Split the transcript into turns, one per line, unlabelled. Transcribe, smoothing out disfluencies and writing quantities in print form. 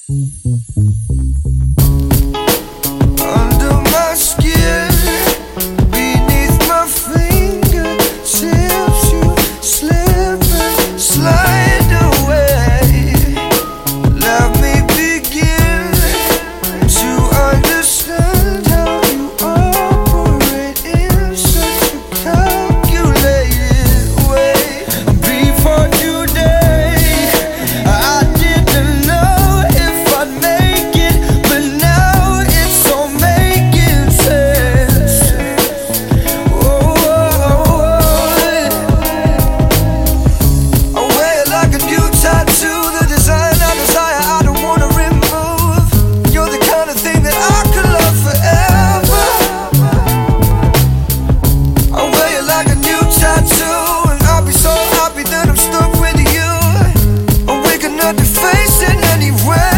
Under my skin, beneath my fingertips, you slip and slide away. Let me begin to understand how you operate in such a calculated way. Before today, I didn't know if I'd make it, but now it's all making sense. I wear it like a new tattoo, the design I desire, I don't wanna remove. You're the kind of thing that I could love forever. I wear it like a new tattoo, and I'll be so happy that I'm stuck with you. And we can not face it anywhere.